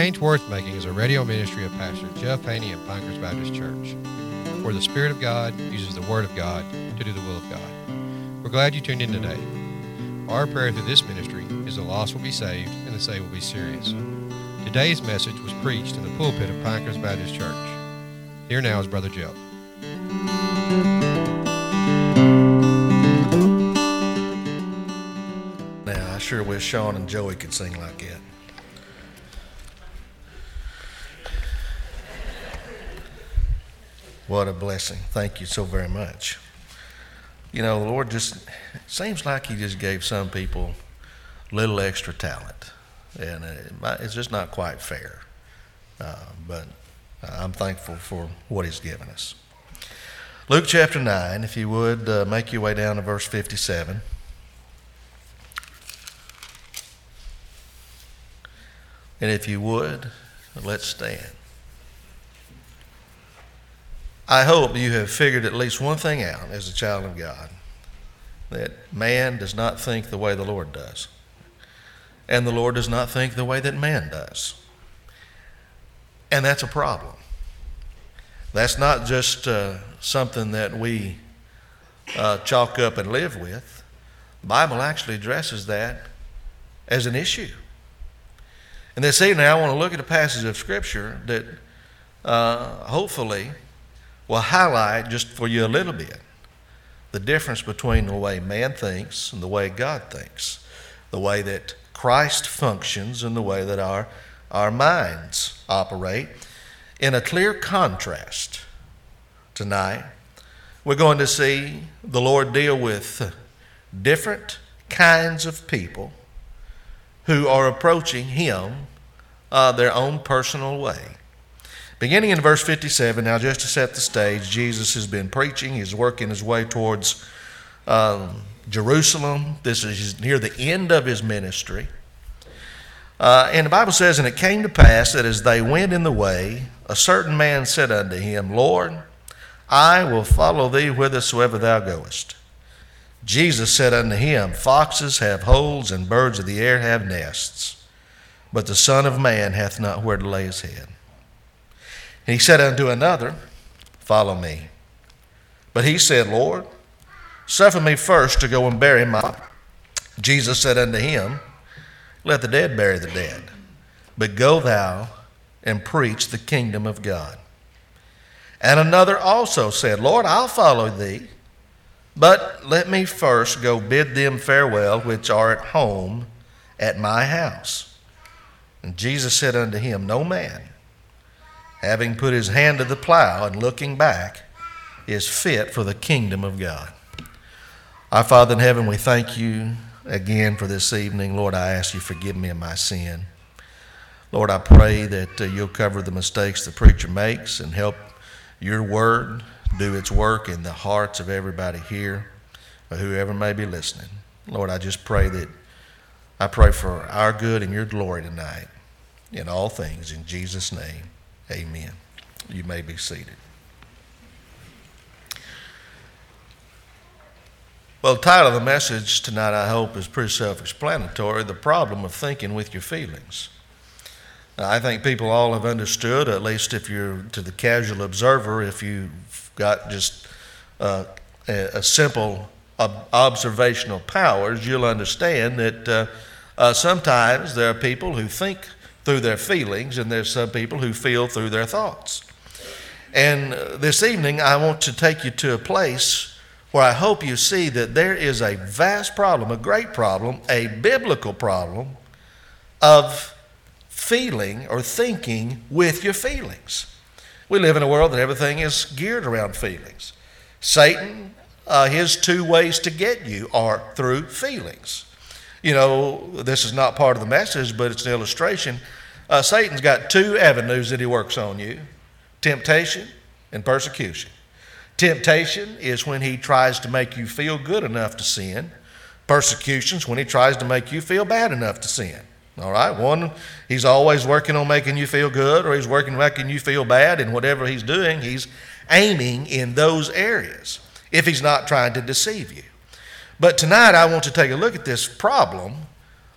Change Worth Making is a radio ministry of Pastor Jeff Haney of Pinecrest Baptist Church, where the Spirit of God uses the Word of God to do the will of God. We're glad you tuned in today. Our prayer through this ministry is the lost will be saved and the saved will be serious. Today's message was preached in the pulpit of Pinecrest Baptist Church. Here now is Brother Jeff. Now, I sure wish Sean and Joey could sing like that. What a blessing. Thank you so very much. You know, the Lord just, seems like He just gave some people a little extra talent. And it's just not quite fair. But I'm thankful for what He's given us. Luke chapter 9, if you would, make your way down to verse 57. And if you would, let's stand. I hope you have figured at least one thing out as a child of God, that man does not think the way the Lord does, and the Lord does not think the way that man does. And that's a problem. That's not just something that we chalk up and live with. The Bible actually addresses that as an issue. And this evening I want to look at a passage of Scripture that hopefully will highlight just for you a little bit the difference between the way man thinks and the way God thinks, the way that Christ functions and the way that our minds operate. In a clear contrast tonight, we're going to see the Lord deal with different kinds of people who are approaching Him their own personal way. Beginning in verse 57, now just to set the stage, Jesus has been preaching. He's working his way towards Jerusalem. This is near the end of his ministry. And the Bible says, "And it came to pass that as they went in the way, a certain man said unto him, Lord, I will follow thee whithersoever thou goest. Jesus said unto him, Foxes have holes, and birds of the air have nests, but the Son of Man hath not where to lay his head. And he said unto another, Follow me. But he said, Lord, suffer me first to go and bury my father. Jesus said unto him, Let the dead bury the dead, but go thou and preach the kingdom of God. And another also said, Lord, I'll follow thee, but let me first go bid them farewell which are at home at my house. And Jesus said unto him, No man, having put his hand to the plow and looking back, is fit for the kingdom of God." Our Father in heaven, we thank you again for this evening. Lord, I ask you forgive me of my sin. Lord, I pray that you'll cover the mistakes the preacher makes and help your word do its work in the hearts of everybody here, or whoever may be listening. Lord, I just pray for our good and your glory tonight in all things. In Jesus' name, amen. You may be seated. Well, the title of the message tonight, I hope, is pretty self-explanatory: The Problem of Thinking with Your Feelings. Now, I think people all have understood, at least if you're to the casual observer, if you've got just a simple observational powers, you'll understand that sometimes there are people who think through their feelings, and there's some people who feel through their thoughts. And this evening, I want to take you to a place where I hope you see that there is a vast problem, a great problem, a biblical problem of feeling or thinking with your feelings. We live in a world that everything is geared around feelings. Satan, his two ways to get you are through feelings. You know, this is not part of the message, but it's an illustration. Satan's got two avenues that he works on you: temptation and persecution. Temptation is when he tries to make you feel good enough to sin. Persecution is when he tries to make you feel bad enough to sin. All right? One, he's always working on making you feel good, or he's working on making you feel bad, and whatever he's doing, he's aiming in those areas, if he's not trying to deceive you. But tonight I want to take a look at this problem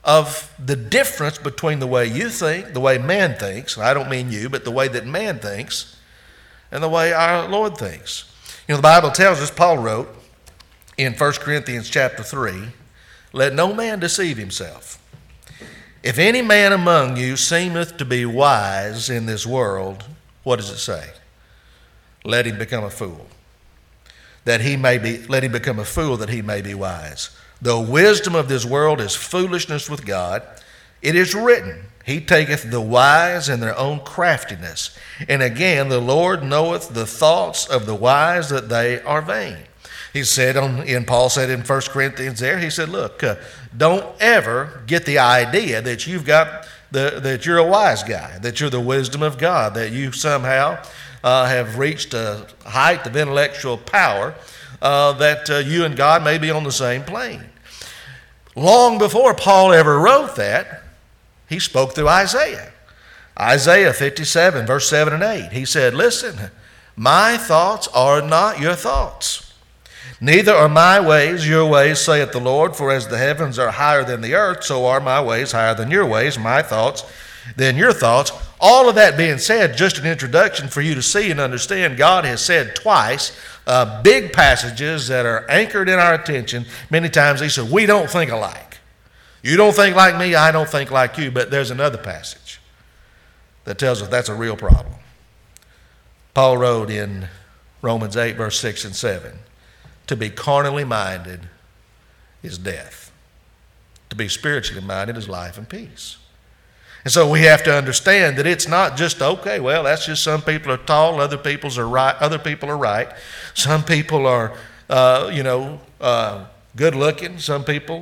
of the difference between the way you think, the way man thinks, and I don't mean you, but the way that man thinks, and the way our Lord thinks. You know, the Bible tells us, Paul wrote in 1 Corinthians chapter 3, let no man deceive himself. If any man among you seemeth to be wise in this world, what does it say? Let him become a fool, let him become a fool that he may be wise. The wisdom of this world is foolishness with God. It is written, he taketh the wise in their own craftiness. And again, the Lord knoweth the thoughts of the wise, that they are vain. He said, Paul said in 1 Corinthians there, he said, look, don't ever get the idea that that you're a wise guy, that you're the wisdom of God, that you somehow have reached a height of intellectual power, that you and God may be on the same plane. Long before Paul ever wrote that, he spoke through Isaiah. Isaiah 57, verse 7 and 8. He said, listen, my thoughts are not your thoughts, neither are my ways your ways, saith the Lord. For as the heavens are higher than the earth, so are my ways higher than your ways, my thoughts than your thoughts. All of that being said, just an introduction for you to see and understand, God has said twice, big passages that are anchored in our attention. Many times he said, we don't think alike. You don't think like me, I don't think like you. But there's another passage that tells us that's a real problem. Paul wrote in Romans 8, verse 6 and 7, to be carnally minded is death. To be spiritually minded is life and peace. And so we have to understand that it's not just, okay, well, that's just some people are tall, other people are right. Some people are, good looking. Some people,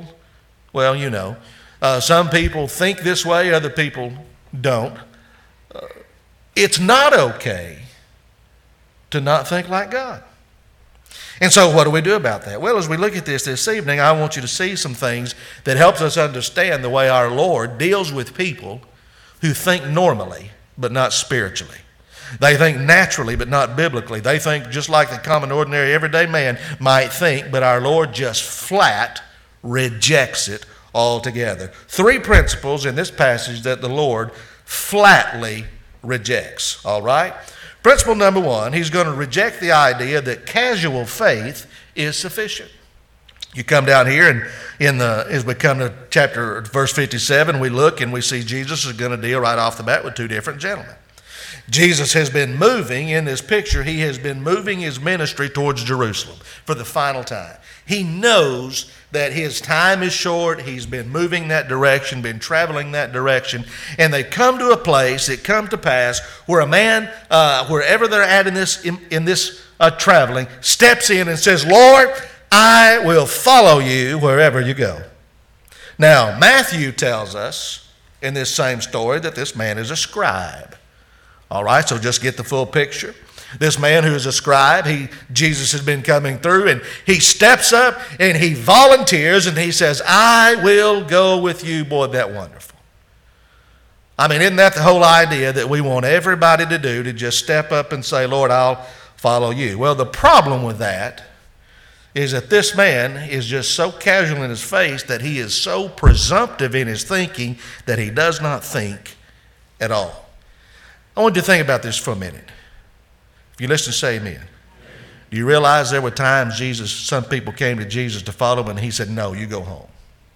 some people think this way, other people don't. It's not okay to not think like God. And so what do we do about that? Well, as we look at this evening, I want you to see some things that helps us understand the way our Lord deals with people who think normally but not spiritually. They think naturally but not biblically. They think just like the common, ordinary, everyday man might think, but our Lord just flat rejects it altogether. 3 principles in this passage that the Lord flatly rejects, all right? Principle number 1, he's going to reject the idea that casual faith is sufficient. You come down here and as we come to verse 57, we look and we see Jesus is going to deal right off the bat with 2 different gentlemen. Jesus has been moving in this picture. He has been moving his ministry towards Jerusalem for the final time. He knows that his time is short. He's been moving that direction, been traveling that direction. And they come to a place, it come to pass, where a man, wherever they're at in this traveling, steps in and says, Lord, I will follow you wherever you go. Now, Matthew tells us in this same story that this man is a scribe. All right, so just get the full picture. This man who is a scribe, Jesus has been coming through, and he steps up and he volunteers and he says, I will go with you. Boy, that's wonderful. I mean, isn't that the whole idea that we want everybody to do, to just step up and say, Lord, I'll follow you? Well, the problem with that is that this man is just so casual in his faith, that he is so presumptive in his thinking that he does not think at all. I want you to think about this for a minute. If you listen, say amen. Do you realize there were times some people came to Jesus to follow him and he said, no, you go home.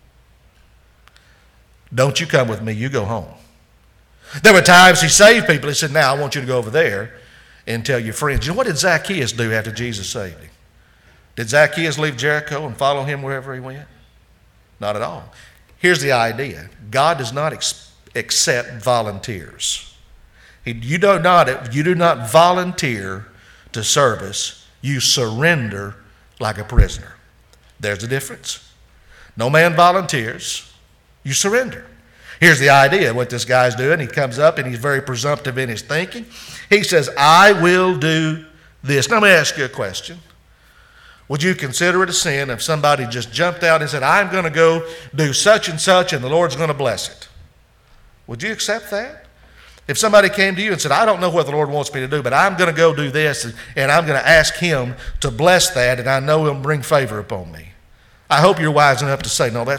Don't you come with me, you go home. There were times he saved people. He said, now I want you to go over there and tell your friends. You know, what did Zacchaeus do after Jesus saved him? Did Zacchaeus leave Jericho and follow him wherever he went? Not at all. Here's the idea. God does not accept volunteers. You do not volunteer to service. You surrender like a prisoner. There's a difference. No man volunteers. You surrender. Here's the idea, what this guy's doing. He comes up and he's very presumptive in his thinking. He says, I will do this. Now, let me ask you a question. Would you consider it a sin if somebody just jumped out and said, I'm going to go do such and such and the Lord's going to bless it? Would you accept that? If somebody came to you and said, I don't know what the Lord wants me to do, but I'm going to go do this and I'm going to ask him to bless that, and I know he'll bring favor upon me. I hope you're wise enough to say, no, that's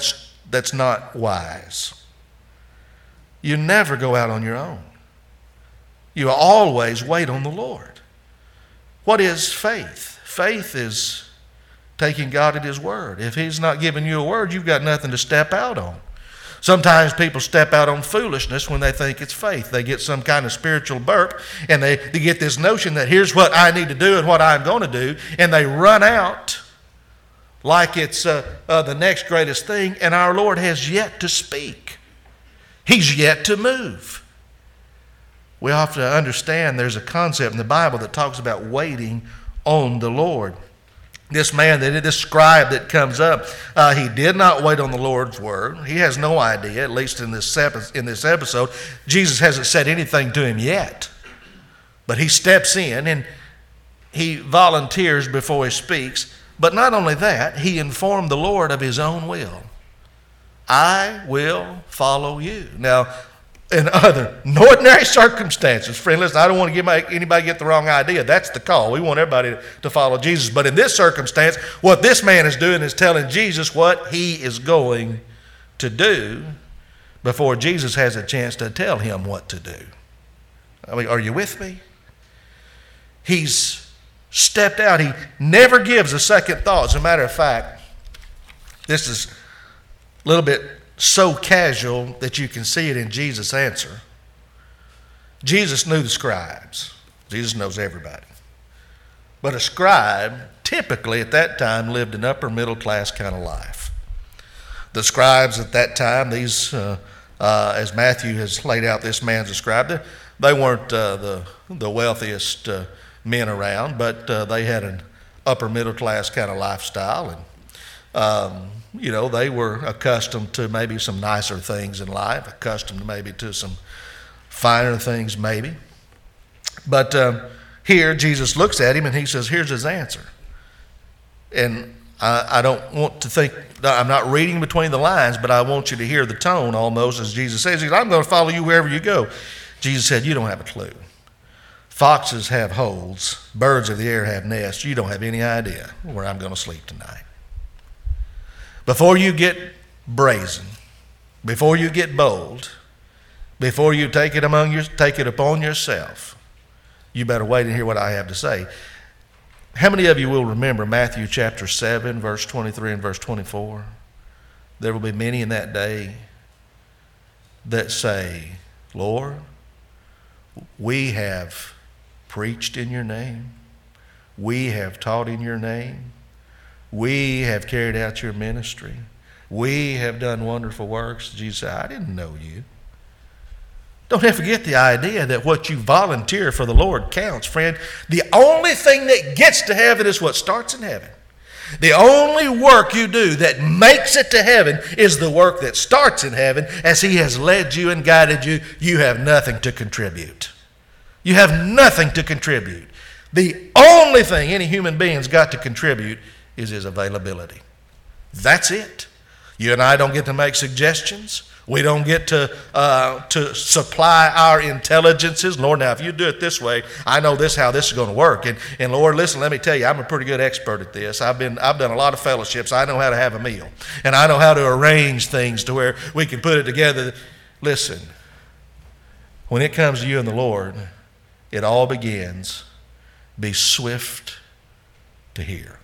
that's not wise. You never go out on your own. You always wait on the Lord. What is faith? Faith is taking God at His word. If He's not giving you a word, you've got nothing to step out on. Sometimes people step out on foolishness when they think it's faith. They get some kind of spiritual burp, and they get this notion that here's what I need to do and what I'm going to do, and they run out like it's the next greatest thing, and our Lord has yet to speak. He's yet to move. We have to understand there's a concept in the Bible that talks about waiting on the Lord. This man, this scribe that comes up, he did not wait on the Lord's word. He has no idea, at least in this episode. Jesus hasn't said anything to him yet. But he steps in and he volunteers before he speaks. But not only that, he informed the Lord of his own will. I will follow you. Now, in ordinary circumstances, friend, listen, I don't want to anybody get the wrong idea. That's the call. We want everybody to follow Jesus. But in this circumstance, what this man is doing is telling Jesus what he is going to do before Jesus has a chance to tell him what to do. I mean, are you with me? He's stepped out. He never gives a second thought. As a matter of fact, this is a little bit so casual that you can see it in Jesus' answer. Jesus knew the scribes. Jesus knows everybody. But a scribe typically at that time lived an upper middle class kind of life. The scribes at that time, these, as Matthew has laid out, this man's a scribe. They weren't the wealthiest men around, but they had an upper middle class kind of lifestyle, and they were accustomed to maybe some nicer things in life, accustomed maybe to some finer things maybe. But here Jesus looks at him and he says, here's his answer. And I don't want to think, I'm not reading between the lines, but I want you to hear the tone almost as Jesus says, he says, I'm going to follow you wherever you go. Jesus said, you don't have a clue. Foxes have holes, birds of the air have nests. You don't have any idea where I'm going to sleep tonight. Before you get brazen, before you get bold, before you take it upon yourself, you better wait and hear what I have to say. How many of you will remember Matthew chapter 7, verse 23 and verse 24? There will be many in that day that say, Lord, we have preached in your name. We have taught in your name. We have carried out your ministry. We have done wonderful works. Jesus said, I didn't know you. Don't ever forget the idea that what you volunteer for the Lord counts, friend. The only thing that gets to heaven is what starts in heaven. The only work you do that makes it to heaven is the work that starts in heaven. As He has led you and guided you, you have nothing to contribute. You have nothing to contribute. The only thing any human being's got to contribute is his availability. That's it. You and I don't get to make suggestions. We don't get to supply our intelligences. Lord, now if you do it this way, I know how this is going to work. And Lord, listen, let me tell you, I'm a pretty good expert at this. I've done a lot of fellowships. I know how to have a meal. And I know how to arrange things to where we can put it together. Listen, when it comes to you and the Lord, it all begins, be swift to hear,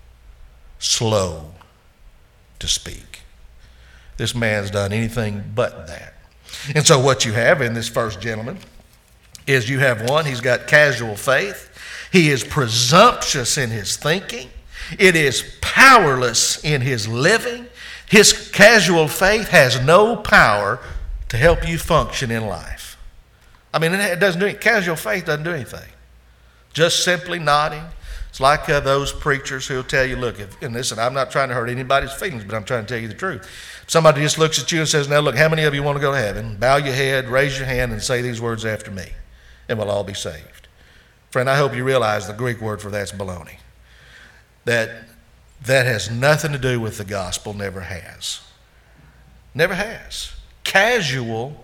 slow to speak. This man's done anything but that. And so what you have in this first gentleman is you have one, he's got casual faith. He is presumptuous in his thinking. It is powerless in his living. His casual faith has no power to help you function in life. I mean, it doesn't do anything. Casual faith doesn't do anything. Just simply nodding. It's like those preachers who'll tell you, look, and listen, I'm not trying to hurt anybody's feelings, but I'm trying to tell you the truth. Somebody just looks at you and says, now look, how many of you want to go to heaven? Bow your head, raise your hand, and say these words after me, and we'll all be saved. Friend, I hope you realize the Greek word for that's baloney. That has nothing to do with the gospel, never has. Never has. Casual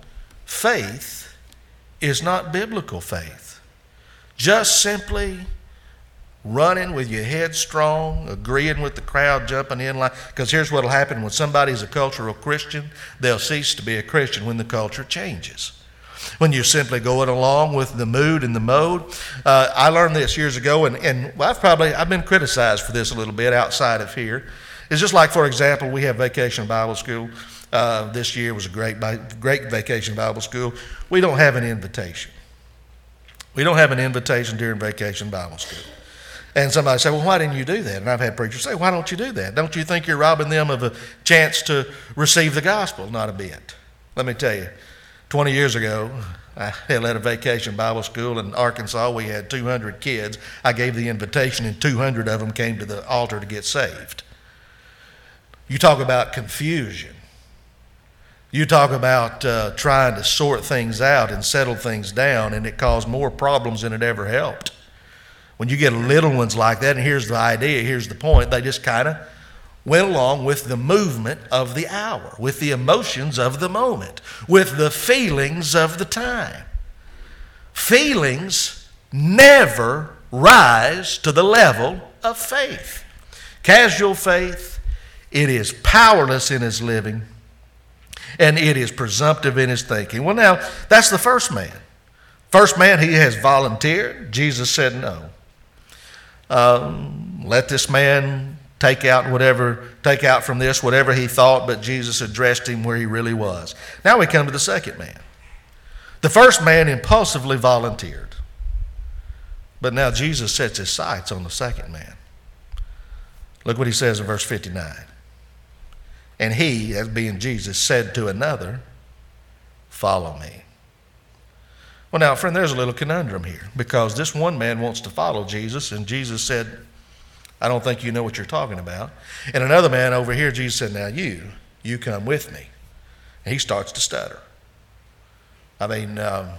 faith is not biblical faith. Just simply running with your head strong, agreeing with the crowd, jumping in line. Because here's what will happen when somebody's a cultural Christian, they'll cease to be a Christian when the culture changes. When you're simply going along with the mood and the mode. I learned this years ago, and I've been criticized for this a little bit outside of here. It's just like, for example, we have Vacation Bible School. This year was a great Vacation Bible School. We don't have an invitation. We don't have an invitation during Vacation Bible School. And somebody said, well, why didn't you do that? And I've had preachers say, why don't you do that? Don't you think you're robbing them of a chance to receive the gospel? Not a bit. Let me tell you, 20 years ago, I led a Vacation Bible School in Arkansas. We had 200 kids. I gave the invitation, and 200 of them came to the altar to get saved. You talk about confusion. You talk about trying to sort things out and settle things down, and it caused more problems than it ever helped. When you get little ones like that, and here's the idea, here's the point, they just kind of went along with the movement of the hour, with the emotions of the moment, with the feelings of the time. Feelings never rise to the level of faith. Casual faith, it is powerless in its living, and it is presumptive in his thinking. Well, now, that's the first man. First man, he has volunteered. Jesus said no. Let this man take out from this whatever he thought, but Jesus addressed him where he really was. Now we come to the second man. The first man impulsively volunteered. But now Jesus sets his sights on the second man. Look what he says in verse 59. And he, as being Jesus, said to another, follow me. Well, now, friend, there's a little conundrum here, because this one man wants to follow Jesus, and Jesus said, I don't think you know what you're talking about. And another man over here, Jesus said, now you come with me. And he starts to stutter. I mean,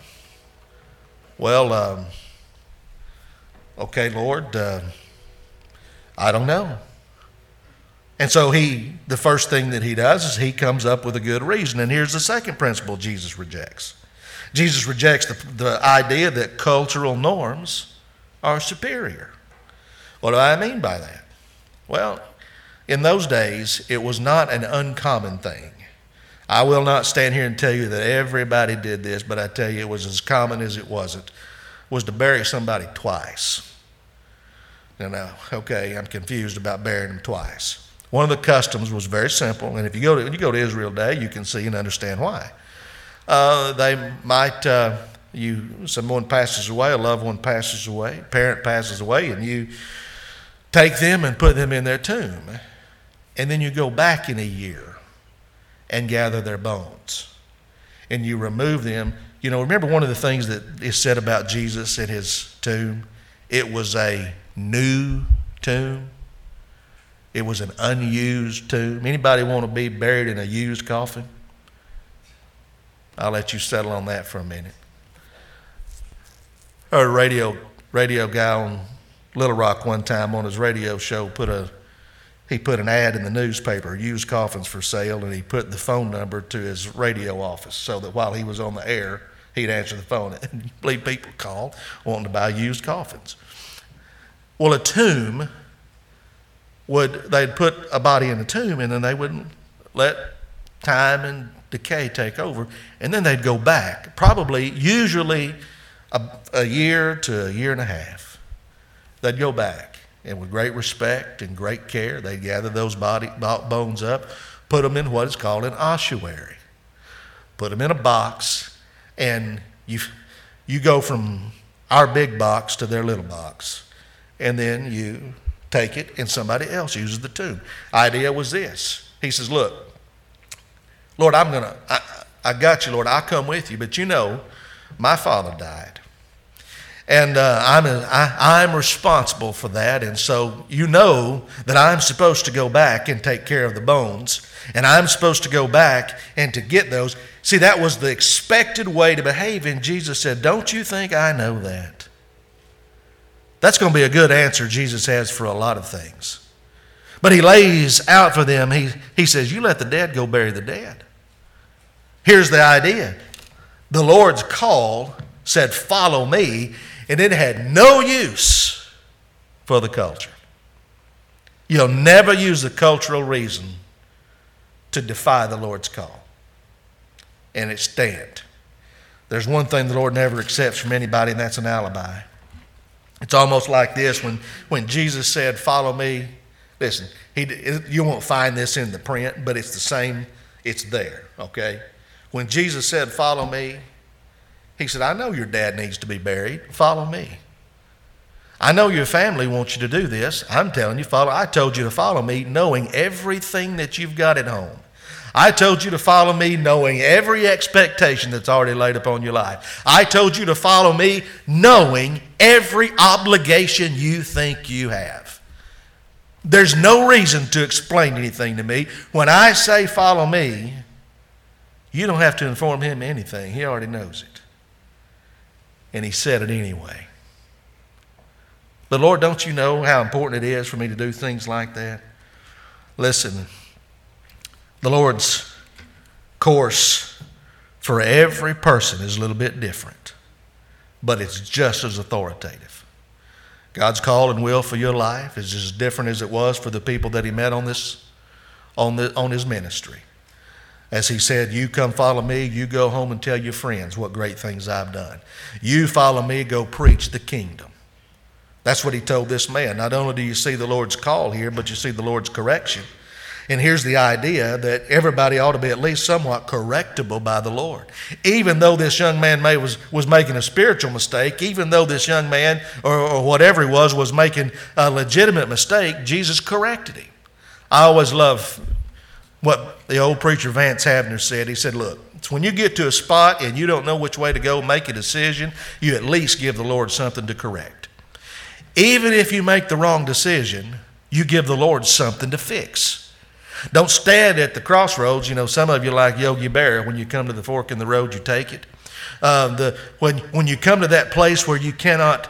okay, Lord, I don't know. And so the first thing that he does is he comes up with a good reason. And here's the second principle Jesus rejects. Jesus rejects the idea that cultural norms are superior. What do I mean by that? Well, in those days, it was not an uncommon thing. I will not stand here and tell you that everybody did this, but I tell you it was as common as it wasn't, was to bury somebody twice. Now, okay, I'm confused about burying them twice. One of the customs was very simple, and if you go to Israel today, you can see and understand why. They might, someone passes away, a loved one passes away, a parent passes away, and you take them and put them in their tomb. And then you go back in a year and gather their bones. And you remove them. You know, remember one of the things that is said about Jesus in his tomb? It was a new tomb. It was an unused tomb. Anybody want to be buried in a used coffin? I'll let you settle on that for a minute. I heard a radio guy on Little Rock one time on his radio show he put an ad in the newspaper, used coffins for sale, and he put the phone number to his radio office so that while he was on the air, he'd answer the phone. And you believe people called wanting to buy used coffins. Well, a tomb they'd put a body in a tomb, and then they wouldn't let time and decay take over, and then they'd go back, usually a year to a year and a half. They'd go back, and with great respect and great care, they'd gather those bones up, put them in what is called an ossuary, put them in a box, and you go from our big box to their little box, and then you take it, and somebody else uses the tomb. Idea was this. He says, look, Lord, I got you, Lord. I'll come with you. But you know, my father died. And I'm responsible for that. And so you know that I'm supposed to go back and take care of the bones. And I'm supposed to go back and to get those. See, that was the expected way to behave. And Jesus said, don't you think I know that? That's going to be a good answer Jesus has for a lot of things. But he lays out for them, he says, you let the dead go bury the dead. Here's the idea. The Lord's call said, follow me, and it had no use for the culture. You'll never use a cultural reason to defy the Lord's call. And it stand. There's one thing the Lord never accepts from anybody, and that's an alibi. It's almost like this when Jesus said, follow me. Listen, you won't find this in the print, but it's the same. It's there, okay? When Jesus said, follow me, he said, I know your dad needs to be buried. Follow me. I know your family wants you to do this. I'm telling you, follow. I told you to follow me knowing everything that you've got at home. I told you to follow me knowing every expectation that's already laid upon your life. I told you to follow me knowing every obligation you think you have. There's no reason to explain anything to me. When I say follow me, you don't have to inform him anything. He already knows it. And he said it anyway. But Lord, don't you know how important it is for me to do things like that? Listen, the Lord's course for every person is a little bit different, but it's just as authoritative. God's call and will for your life is as different as it was for the people that he met on his ministry. As he said, you come follow me, you go home and tell your friends what great things I've done. You follow me, go preach the kingdom. That's what he told this man. Not only do you see the Lord's call here, but you see the Lord's correction. And here's the idea that everybody ought to be at least somewhat correctable by the Lord. Even though this young man was making a spiritual mistake, even though this young man or whatever he was making a legitimate mistake, Jesus corrected him. I always love what the old preacher Vance Havner said. He said, look, it's when you get to a spot and you don't know which way to go, make a decision, you at least give the Lord something to correct. Even if you make the wrong decision, you give the Lord something to fix. Don't stand at the crossroads. You know, some of you like Yogi Berra. When you come to the fork in the road, you take it. When you come to that place where you cannot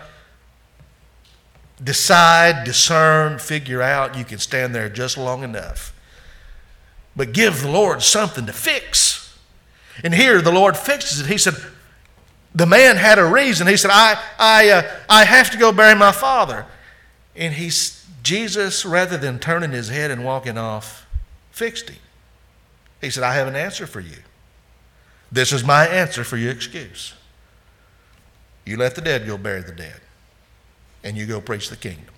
decide, discern, figure out, you can stand there just long enough. But give the Lord something to fix. And here the Lord fixes it. He said, the man had a reason. He said, I have to go bury my father. And Jesus, rather than turning his head and walking off, fixed him. He said, I have an answer for you. This is my answer for your excuse. You let the dead go bury the dead, and you go preach the kingdom.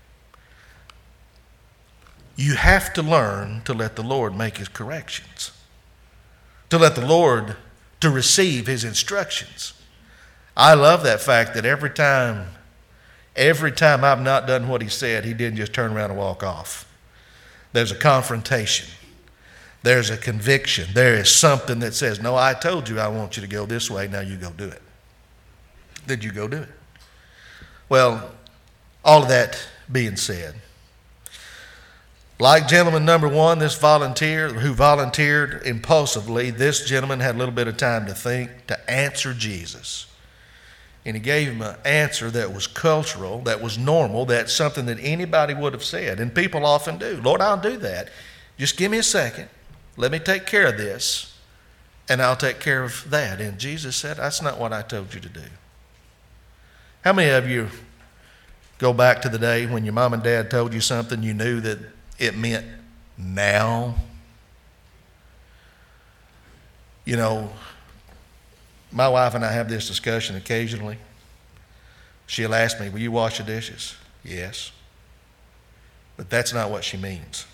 You have to learn to let the Lord make his corrections, to let the Lord, to receive his instructions. I love that fact that every time I've not done what he said, he didn't just turn around and walk off. There's a confrontation. There's a conviction. There is something that says, no, I told you I want you to go this way. Now you go do it. Did you go do it? Well, all of that being said, like gentleman number one, this volunteer who volunteered impulsively, this gentleman had a little bit of time to think, to answer Jesus. And he gave him an answer that was cultural, that was normal, that's something that anybody would have said. And people often do. Lord, I'll do that. Just give me a second. Let me take care of this, and I'll take care of that. And Jesus said, that's not what I told you to do. How many of you go back to the day when your mom and dad told you something you knew that it meant now? You know, my wife and I have this discussion occasionally. She'll ask me, will you wash the dishes? Yes. But that's not what she means.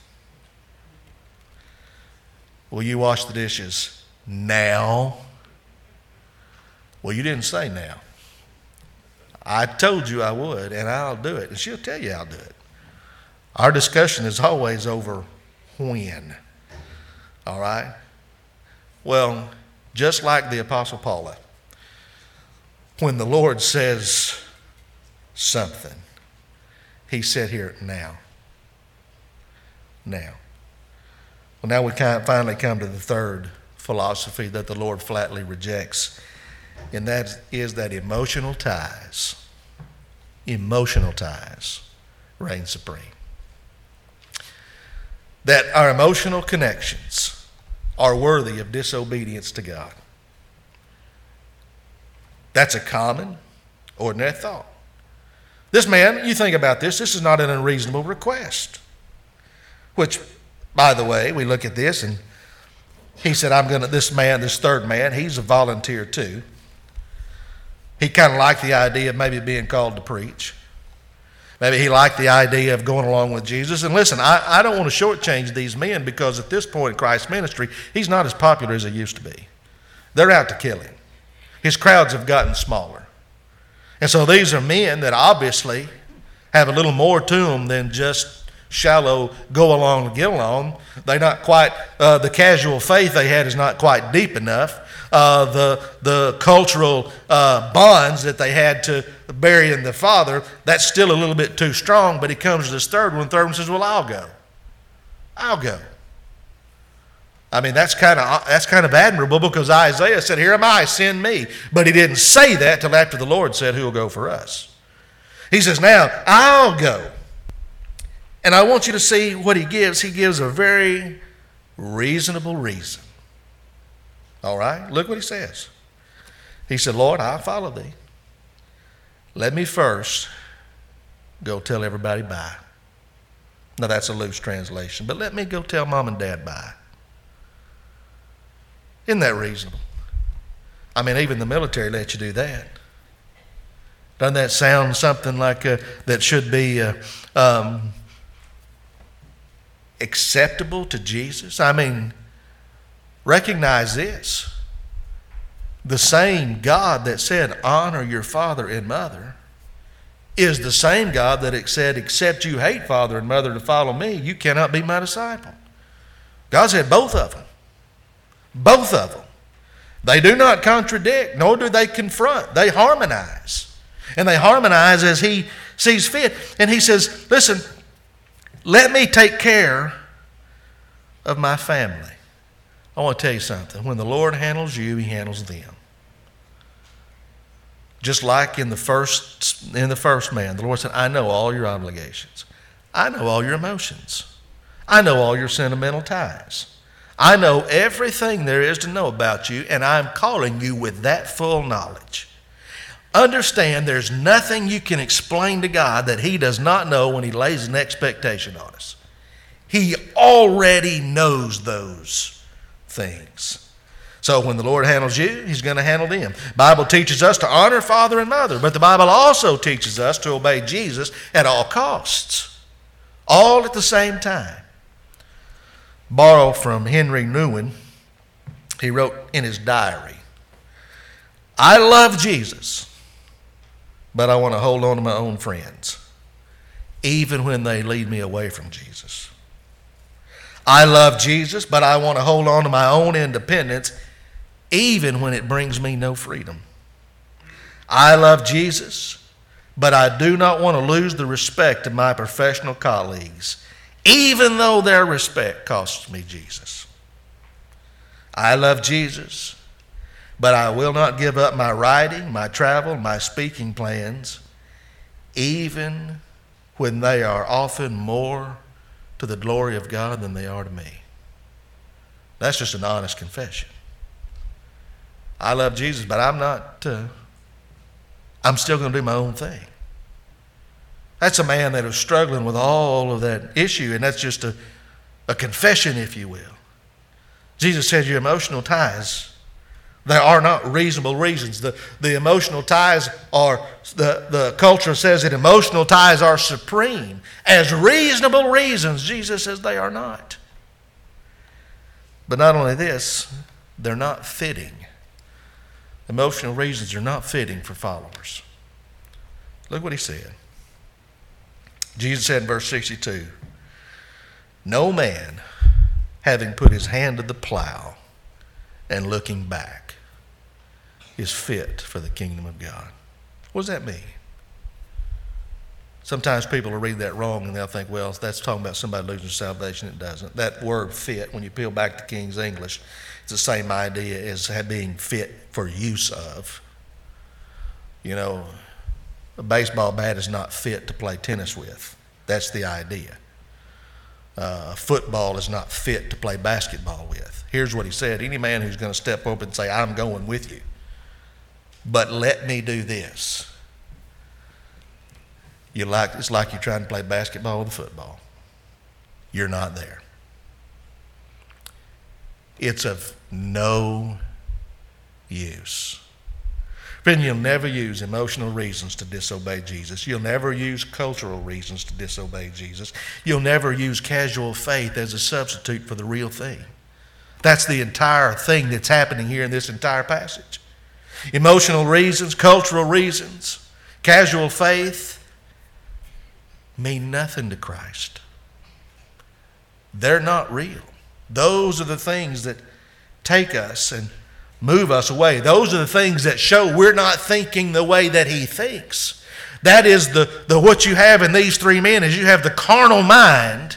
Will you wash the dishes now? Well, you didn't say now. I told you I would, and I'll do it. And she'll tell you I'll do it. Our discussion is always over when. All right? Well, just like the Apostle Paula, when the Lord says something, he said here, now. Now. Well, now we finally come to the third philosophy that the Lord flatly rejects, and that is that emotional ties reign supreme. That our emotional connections are worthy of disobedience to God. That's a common, ordinary thought. This man, you think about this is not an unreasonable request. Which, by the way, we look at this and he said, this third man, he's a volunteer too. He kind of liked the idea of maybe being called to preach. Maybe he liked the idea of going along with Jesus. And listen, I don't want to shortchange these men, because at this point in Christ's ministry, he's not as popular as he used to be. They're out to kill him. His crowds have gotten smaller. And so these are men that obviously have a little more to them than just shallow go along to get along. They're not quite, the casual faith they had is not quite deep enough. The cultural bonds that they had to bury in the Father, that's still a little bit too strong. But he comes to this third one says, well, I'll go. I mean, that's kind of admirable, because Isaiah said, here am I, send me. But he didn't say that till after the Lord said, who will go for us? He says, now I'll go. And I want you to see what he gives. He gives a very reasonable reason. All right? Look what he says. He said, Lord, I'll follow thee. Let me first go tell everybody bye. Now, that's a loose translation, but let me go tell mom and dad bye. Isn't that reasonable? I mean, even the military lets you do that. Doesn't that sound something like that should be acceptable to Jesus? I mean, recognize this. The same God that said, honor your father and mother, is the same God that said, except you hate father and mother to follow me, you cannot be my disciple. God said both of them. Both of them. They do not contradict, nor do they confront. They harmonize. And they harmonize as he sees fit. And he says, listen, let me take care of my family. I want to tell you something. When the Lord handles you, he handles them. Just like in the first man, the Lord said, I know all your obligations. I know all your emotions. I know all your sentimental ties. I know everything there is to know about you, and I'm calling you with that full knowledge. Understand, there's nothing you can explain to God that he does not know when he lays an expectation on us. He already knows those things. So when the Lord handles you, he's going to handle them. The Bible teaches us to honor father and mother, but the Bible also teaches us to obey Jesus at all costs, all at the same time. Borrow from Henry Nouwen. He wrote in his diary, I love Jesus, but I want to hold on to my own friends, even when they lead me away from Jesus. I love Jesus, but I want to hold on to my own independence, even when it brings me no freedom. I love Jesus, but I do not want to lose the respect of my professional colleagues, even though their respect costs me Jesus. I love Jesus, but I will not give up my writing, my travel, my speaking plans, even when they are often more to the glory of God than they are to me. That's just an honest confession. I love Jesus, but I'm still going to do my own thing. That's a man that is struggling with all of that issue, and that's just a confession, if you will. Jesus says your emotional ties, there are not reasonable reasons. The emotional ties are, the culture says that emotional ties are supreme. As reasonable reasons, Jesus says they are not. But not only this, they're not fitting. Emotional reasons are not fitting for followers. Look what he said. Jesus said in verse 62, no man, having put his hand to the plow and looking back, is fit for the kingdom of God. What does that mean? Sometimes people will read that wrong and they'll think, well, that's talking about somebody losing salvation. It doesn't. That word fit, when you peel back to King's English, it's the same idea as being fit for use of. You know, a baseball bat is not fit to play tennis with. That's the idea. Football is not fit to play basketball with. Here's what he said. Any man who's going to step up and say, I'm going with you, but let me do this. It's like you're trying to play basketball with a football. You're not there. It's of no use. Friend, you'll never use emotional reasons to disobey Jesus. You'll never use cultural reasons to disobey Jesus. You'll never use casual faith as a substitute for the real thing. That's the entire thing that's happening here in this entire passage. Emotional reasons, cultural reasons, casual faith mean nothing to Christ. They're not real. Those are the things that take us and move us away. Those are the things that show we're not thinking the way that he thinks. That is the what you have in these three men is you have the carnal mind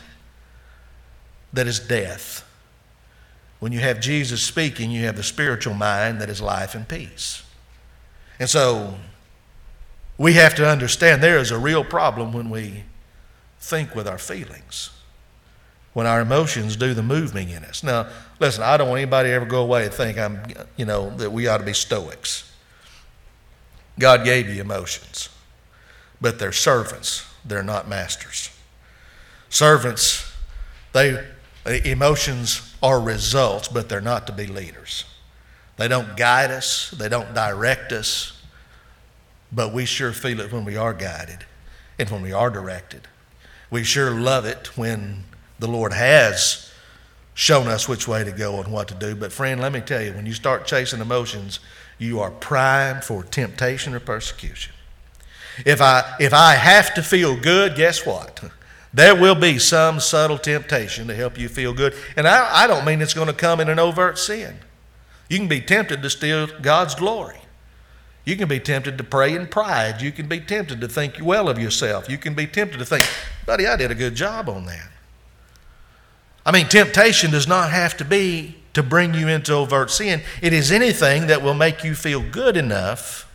that is death. When you have Jesus speaking, you have the spiritual mind that is life and peace. And so we have to understand there is a real problem when we think with our feelings, when our emotions do the moving in us. Now, listen, I don't want anybody to ever go away and think that we ought to be stoics. God gave you emotions, but they're servants. They're not masters. Servants, emotions are results, but they're not to be leaders. They don't guide us. They don't direct us, but we sure feel it when we are guided and when we are directed. We sure love it when the Lord has shown us which way to go and what to do. But friend, let me tell you, when you start chasing emotions, you are primed for temptation or persecution. If I have to feel good, guess what? There will be some subtle temptation to help you feel good. And I don't mean it's going to come in an overt sin. You can be tempted to steal God's glory. You can be tempted to pray in pride. You can be tempted to think well of yourself. You can be tempted to think, buddy, I did a good job on that. I mean, temptation does not have to be to bring you into overt sin. It is anything that will make you feel good enough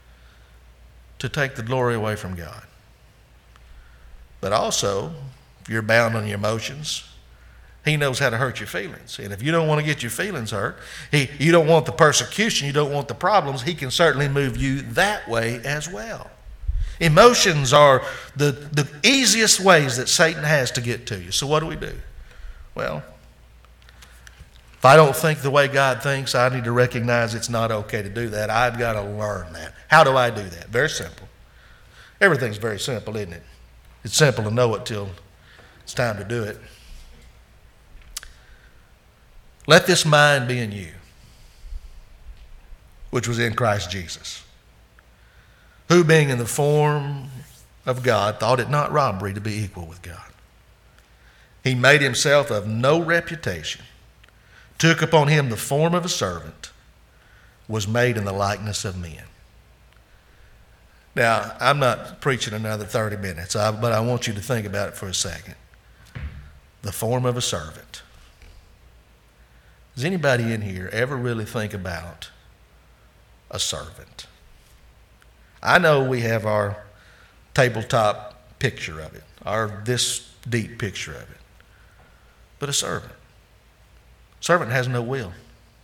to take the glory away from God. But also, if you're bound on your emotions, he knows how to hurt your feelings. And if you don't want to get your feelings hurt, you don't want the persecution, you don't want the problems, he can certainly move you that way as well. Emotions are the easiest ways that Satan has to get to you. So what do? Well, if I don't think the way God thinks, I need to recognize it's not okay to do that. I've got to learn that. How do I do that? Very simple. Everything's very simple, isn't it? It's simple to know it till it's time to do it. Let this mind be in you, which was in Christ Jesus, who being in the form of God thought it not robbery to be equal with God. He made himself of no reputation, took upon him the form of a servant, was made in the likeness of men. Now, I'm not preaching another 30 minutes, but I want you to think about it for a second. The form of a servant. Does anybody in here ever really think about a servant? I know we have our tabletop picture of it, our this deep picture of it. But a servant. Servant has no will.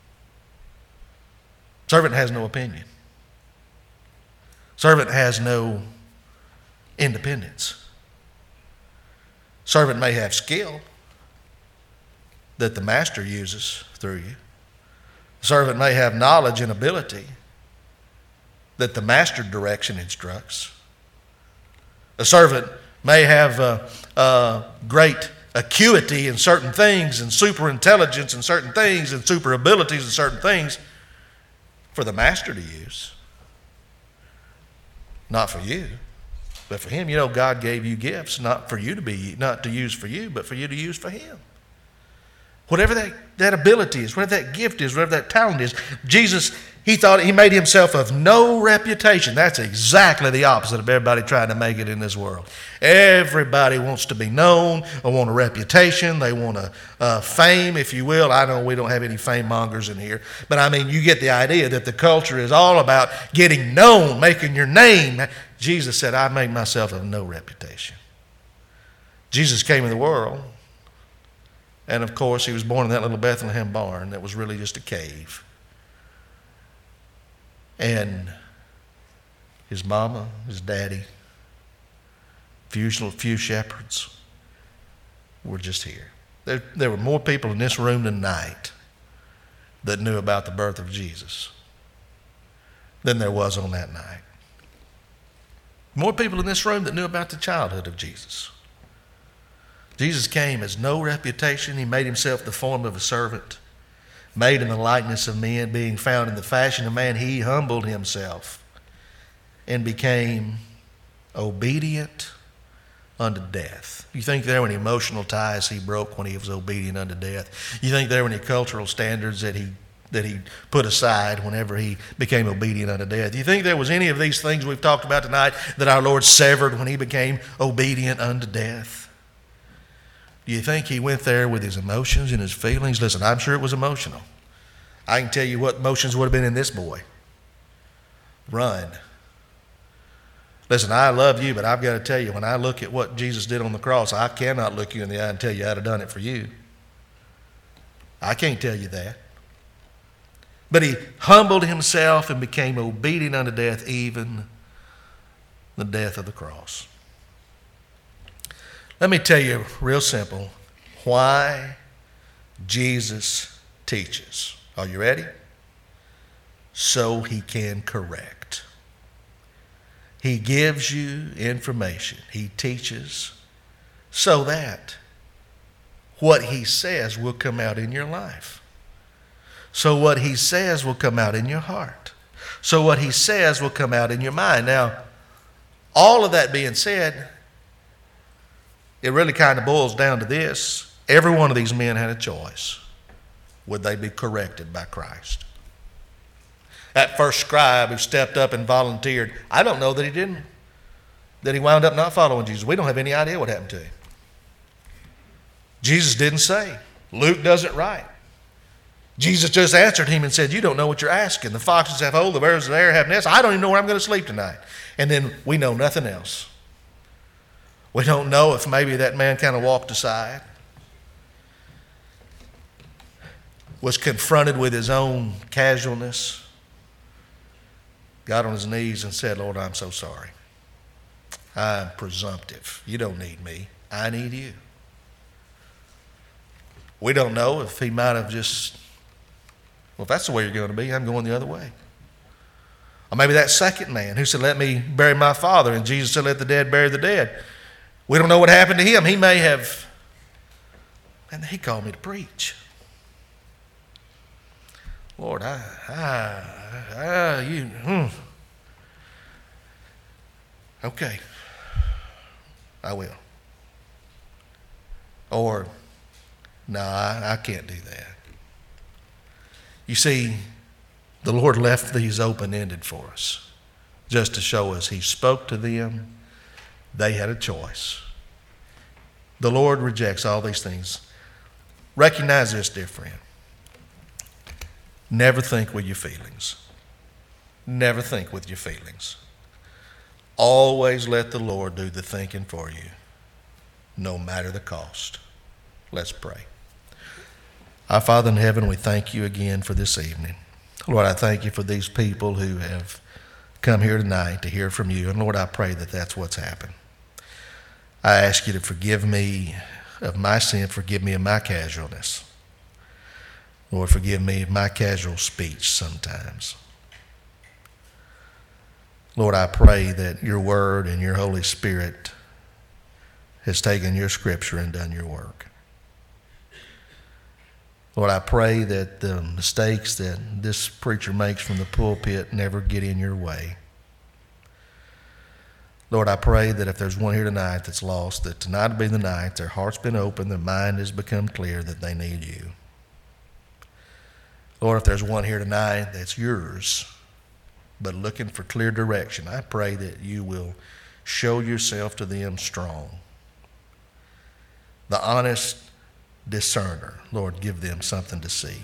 Servant has no opinion. Servant has no independence. Servant may have skill that the master uses through you. Servant may have knowledge and ability that the master directs and instructs. A servant may have great acuity in certain things and super intelligence in certain things and super abilities in certain things for the master to use. Not for you, but for him. You know, God gave you gifts not to use for you, but for you to use for him. Whatever that ability is, whatever that gift is, whatever that talent is, Jesus, he thought he made himself of no reputation. That's exactly the opposite of everybody trying to make it in this world. Everybody wants to be known or want a reputation. They want a fame, if you will. I know we don't have any fame mongers in here, but I mean, you get the idea that the culture is all about getting known, making your name. Jesus said, I made myself of no reputation. Jesus came in the world, and of course, he was born in that little Bethlehem barn that was really just a cave. And his mama, his daddy, few shepherds were just here. There were more people in this room tonight that knew about the birth of Jesus than there was on that night. More people in this room that knew about the childhood of Jesus. Jesus came as no reputation. He made himself the form of a servant, made in the likeness of men, being found in the fashion of man. He humbled himself and became obedient unto death. You think there were any emotional ties he broke when he was obedient unto death? You think there were any cultural standards that he put aside whenever he became obedient unto death? You think there was any of these things we've talked about tonight that our Lord severed when he became obedient unto death? Do you think he went there with his emotions and his feelings? Listen, I'm sure it was emotional. I can tell you what emotions would have been in this boy. Run. Listen, I love you, but I've got to tell you, when I look at what Jesus did on the cross, I cannot look you in the eye and tell you I'd have done it for you. I can't tell you that. But he humbled himself and became obedient unto death, even the death of the cross. Let me tell you real simple why Jesus teaches. Are you ready? So he can correct. He gives you information. He teaches so that what he says will come out in your life. So what he says will come out in your heart. So what he says will come out in your mind. Now, all of that being said, it really kind of boils down to this. Every one of these men had a choice. Would they be corrected by Christ? That first scribe who stepped up and volunteered, I don't know that he didn't, that he wound up not following Jesus. We don't have any idea what happened to him. Jesus didn't say. Luke doesn't write. Jesus just answered him and said, you don't know what you're asking. The foxes have holes, the birds of the air have nests. I don't even know where I'm going to sleep tonight. And then we know nothing else. We don't know if maybe that man kind of walked aside, was confronted with his own casualness, got on his knees and said, Lord, I'm so sorry. I'm presumptive. You don't need me. I need you. We don't know if he might have just, well, if that's the way you're going to be, I'm going the other way. Or maybe that second man who said, let me bury my father, and Jesus said, let the dead bury the dead. We don't know what happened to him. He may have, and he called me to preach. Lord, okay, I will. Or, no, I can't do that. You see, the Lord left these open-ended for us just to show us he spoke to them. They had a choice. The Lord rejects all these things. Recognize this, dear friend. Never think with your feelings. Never think with your feelings. Always let the Lord do the thinking for you, no matter the cost. Let's pray. Our Father in heaven, we thank you again for this evening. Lord, I thank you for these people who have come here tonight to hear from you. And Lord, I pray that that's what's happened. I ask you to forgive me of my sin, forgive me of my casualness. Lord, forgive me of my casual speech sometimes. Lord, I pray that your word and your Holy Spirit has taken your scripture and done your work. Lord, I pray that the mistakes that this preacher makes from the pulpit never get in your way. Lord, I pray that if there's one here tonight that's lost, that tonight will be the night, their heart's been opened, their mind has become clear that they need you. Lord, if there's one here tonight that's yours, but looking for clear direction, I pray that you will show yourself to them strong. The honest discerner, Lord, give them something to see.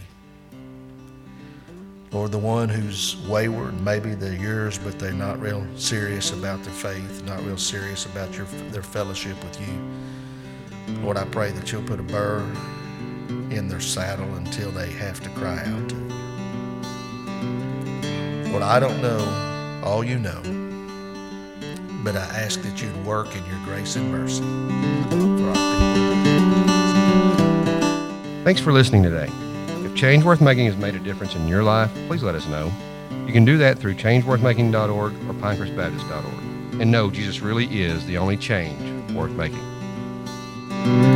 Lord, the one who's wayward, maybe they're yours, but they're not real serious about their faith, not real serious about their fellowship with you. Lord, I pray that you'll put a burr in their saddle until they have to cry out to you. Lord, I don't know all you know, but I ask that you'd work in your grace and mercy for our people. Thanks for listening today. If Change Worth Making has made a difference in your life, please let us know. You can do that through changeworthmaking.org or pinecrestbaptist.org. And know Jesus really is the only change worth making.